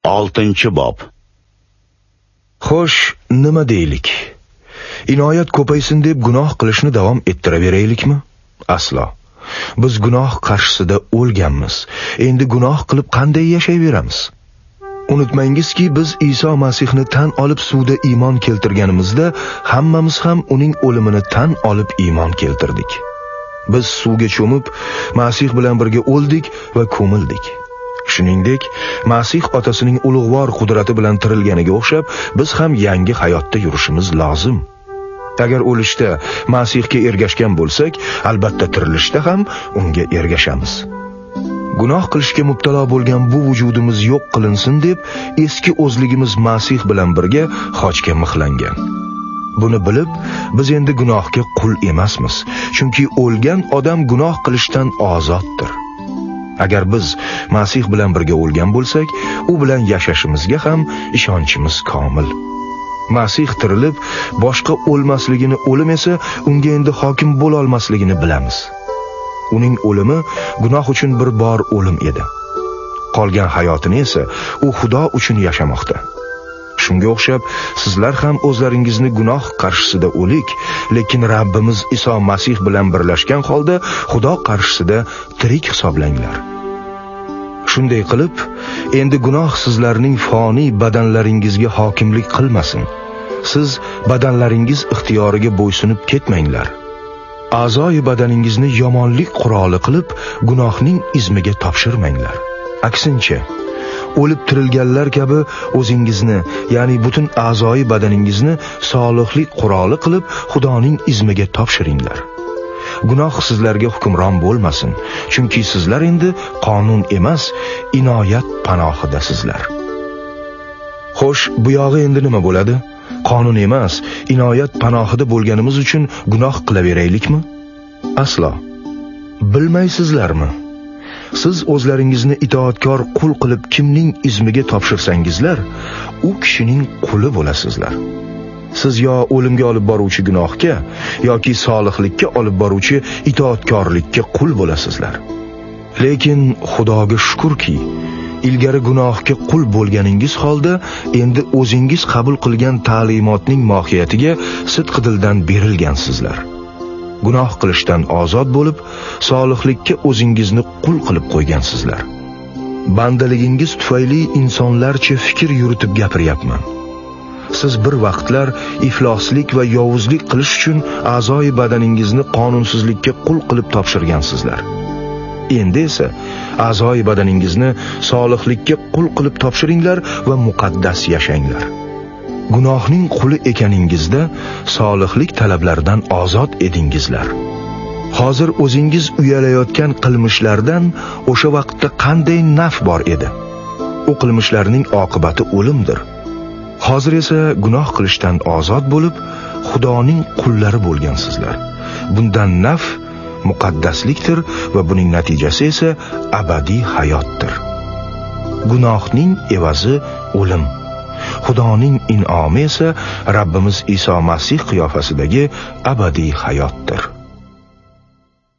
6-bob. Xo'sh, nima deylik? Inoyat ko'paysin deb gunoh qilishni davom ettiraveraylikmi? Aslo. Biz gunoh qarshisida o'lganmiz. Endi gunoh qilib qanday yashayveramiz? Unutmangizki, biz Iso Masihni tan olib suvda iymon keltirganimizda, hammamiz ham uning o'limini tan olib iymon keltirdik. Biz suvga cho'mib, Masih bilan birga o'ldik va ko'mildik. Shuningdek, Masih otasining ulug'vor qudrati bilan tirilganiga o'xshab, biz ham yangi hayotda yurishimiz lozim. Agar o'lishda Masihga ergashgan bo'lsak, albatta tirilishda ham unga ergashamiz. Gunoh qilishga mubtalo bo'lgan bu vujudimiz yo'q qilinsin deb, eski o'zligimiz Masih bilan birga xochga mixlangan. Buni bilib, biz endi gunohga qul emasmiz, chunki o'lgan odam gunoh qilishdan ozoddir. Agar biz Masih bilan birga o'lgan bo'lsak, u bilan yashashimizga ham ishonchimiz komil. Masih tirilib, boshqa o'lmasligini, o'lim esa unga endi hokim bo'la olmasligini bilamiz. Uning o'limi gunoh uchun bir bor o'lim edi. Qolgan hayotini esa u Xudo uchun yashamoqda. Shunga o'xshab, sizlar ham o'zlaringizni gunoh qarshisida o'lik, lekin Rabbimiz Iso Masih bilan birlashgan holda Xudo qarshisida tirik hisoblanglar. Shunday qilib, endi gunoh sizlarning foniy badanlaringizga hokimlik qilmasin. Siz badanlaringiz ixtiyoriga bo'ysunib ketmanglar. A'zoyi badaningizni yomonlik quroli qilib, gunohning izmiga topshirmanglar. Aksincha, o'lib tirilganlar kabi o'zingizni, ya'ni butun a'zoyi badaningizni solihlik quroli qilib, Xudoning izmiga topshiringlar. Gunoh sizlarga hukmron bo'lmasin, chunki sizlar endi qonun emas, inoyat panohidasizlar. Xo'sh, bu yog'i endi nima bo'ladi? Qonun emas, inoyat panohida bo'lganimiz uchun gunoh qilaveraylikmi? Aslo. Bilmaysizlarmi? Siz o'zlaringizni itoatkor qul qilib kimning izmiga topshirsangizlar, u kishining quli bo'lasizlar. Siz yo o'limga olib boruvchi gunohga yoki solihlikka olib boruvchi itoatkorlikka qul bo'lasizlar. Lekin Xudoga shukrki, ilgari gunohga qul bo'lganingiz holda endi o'zingiz qabul qilgan ta'limotning mohiyatiga sidqidildan berilgansizlar. Gunoh qilishdan ozod bo'lib, solihlikka o'zingizni qul qilib qo'ygansizlar. Bandaligingiz tufayli insonlarcha fikr yuritib gapiryapman. Siz bir vaqtlar ifloslik va yovuzlik qilish uchun a'zoyi badaningizni qonunsizlikka qul qilib topshirgansizlar. Endi esa a'zoyi badaningizni solihlikka qul qilib topshiringlar va muqaddas yashanglar. Gunohning quli ekaningizda solihlik talablaridan ozod edingizlar. Hozir o'zingiz uyalayotgan qilmishlardan o'sha vaqtda qanday naf bor edi? U qilmishlarning oqibati o'limdir. Hozir esa gunoh qilishdan ozod bo'lib, Xudoning qullari bo'lgansizlar. Bundan naf muqaddaslikdir va buning natijasi esa abadiy hayotdir. Gunohning evazi o'lim. Xudoning in'omi esa Rabbimiz Iso Masih qiyofasidagi abadiy hayotdir.